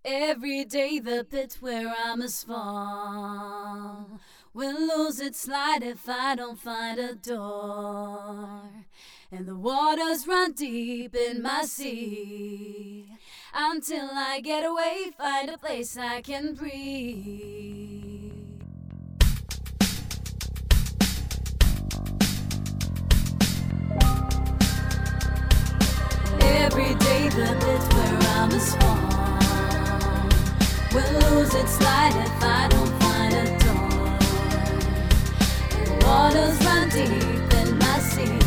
Every day the pit where I must fall will lose its light if I don't find a door. And the waters run deep in my sea until I get away, find a place I can breathe. Every day the pit where I must fall will lose its light if I don't find a door. The waters run deep in my sea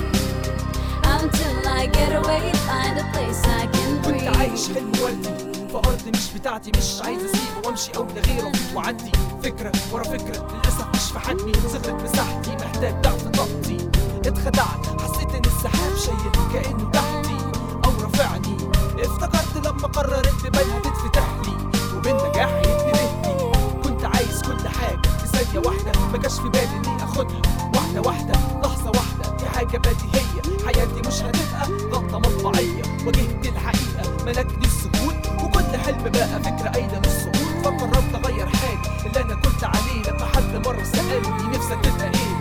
until I get away, find a place I can breathe. كنت عايش حلم وردي في أرض مش بتاعتي، مش عايز أسيبه وأمشي أو لغيره وأعدي فكرة ورا فكرة، للأسف مش في حجمي، صغرت مساحتي، محتاج ضعف طاقتي. اتخدعت، حسيت إن السحاب شايل كأنه تحتي أو رافعني. افتكرت لما قررت ببالها تتفتح لي وبالنجاح يتنهي. كنت عايز كل حاجة في ثانية واحدة، ما جاش في بالي إني آخدها واحدة واحدة، لحظة واحدة. دي حاجة بديهية، حياتي مش هتبقى غلطة مطبعية. واجهت الحقيقة، ملكني السكوت، وكل حلم بقى فكرة قايلة للسقوط. فقررت أغير حاجة اللي أنا كنت عليه لما حد مرة سألني نفسك تبقى إيه.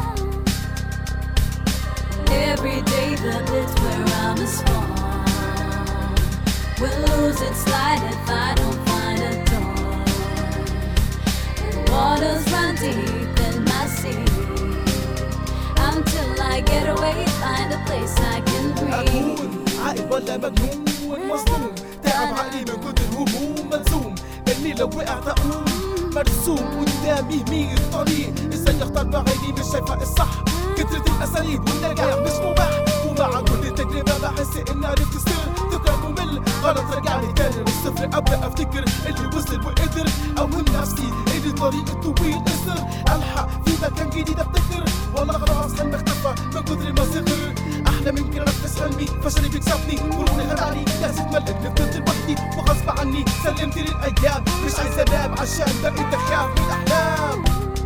Every day the pit where I must fall will lose its light if I don't find a door. And waters run deep in my sea until I get away, find a place I can breathe. أكون عاقل ولا مجنون مظلوم، تعب عقلي من كتر الهموم، ملزوم إني لو وقعت أقوم. مرسوم قدامي 100 طريق، ازاي اختار بعيني مش شايفة الصح. كترة الأساليب والنجاح مش مباح، ومع كل تجربة بحس إني عرفت السر. تكرار ممل غلط رجعني تكرر الصفر، أبدأ أفتكر اللي وصل وقدر. أوهم نفسي إن الطريق الطويل قصر، ألحق في مكان جديد أبتكر. والله خلاص حلمي اختفى من كتر ما صغر. أحلى من كده أنفذ حلمي، فشلي بيكسبني، غروري خدعني، لازم ملكني فضلت لوحدي وغصب عني. سلمت للأيام، مش عايز أنام عشان بقيت أخاف من الأحلام.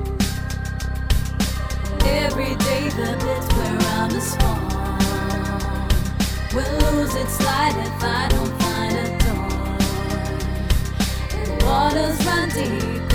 Every day the pit where I must fall will lose its light if I don't find a door. And waters run deep